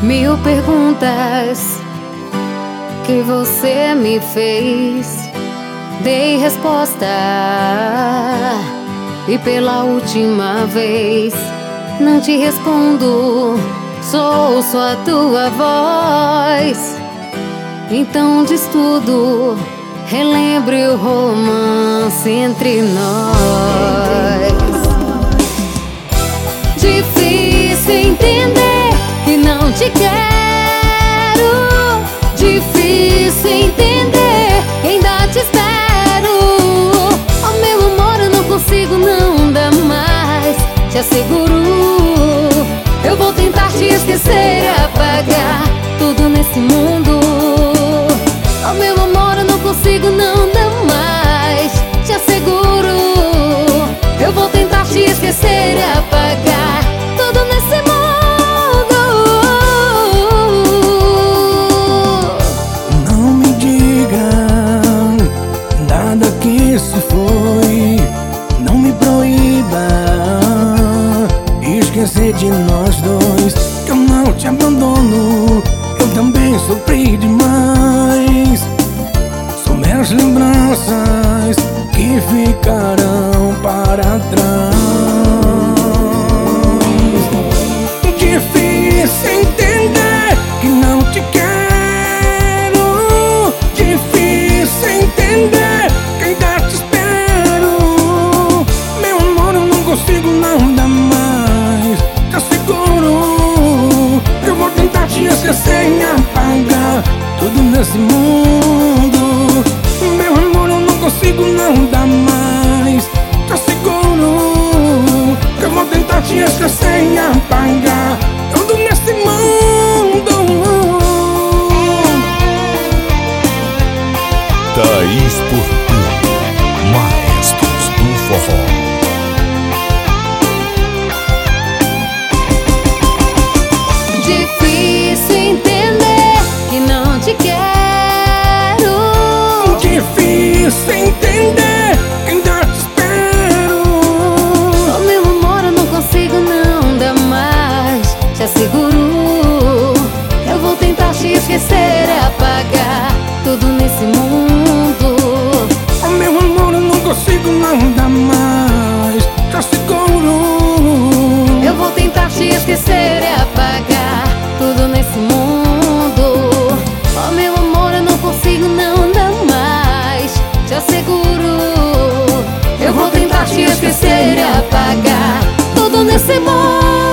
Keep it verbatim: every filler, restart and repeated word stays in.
Mil perguntas que você me fez, dei resposta, e pela última vez não te respondo, sou só a tua voz. Então diz tudo, relembre o romance entre nós. Difícil entender que não te quero, difícil entender que ainda te espero. Oh meu amor, eu não consigo não dar mais, te asseguro. Eu vou tentar te esquecer e apagar tudo nesse mundo. Oh meu amor, eu não consigo não dar mais, te asseguro. Eu vou tentar te esquecer e apagar tudo nesse mundo. Não me diga nada que se foi, não me proíba esquecer de nós dois. Eu não te abandono, eu também sofri demais. São meras lembranças que ficarão para trás. Difícil entender que não te quero, difícil entender que ainda te espero. Meu amor, eu não consigo não dar mais, te asseguro. Eu vou tentar te esquecer e apagar tudo nesse mundo. Meu amor, eu não consigo não dar mais, te asseguro. Eu vou tentar te esquecer e apagar tudo nesse mundo. Thaís Portugal, Maestros do Forró. Difícil entender que não te quero, difícil entender que ainda te espero. oh meu amor, eu não consigo não dar mais, te asseguro. Eu vou tentar te esquecer e apagar tudo nesse mundo. Oh meu amor, eu não consigo não dar mais, te asseguro. Eu vou tentar te esquecer e apagar tudo nesse mundo. Oh meu amor, eu não consigo não dar mais, te asseguro. Eu vou tentar te esquecer e apagar tudo nesse mundo.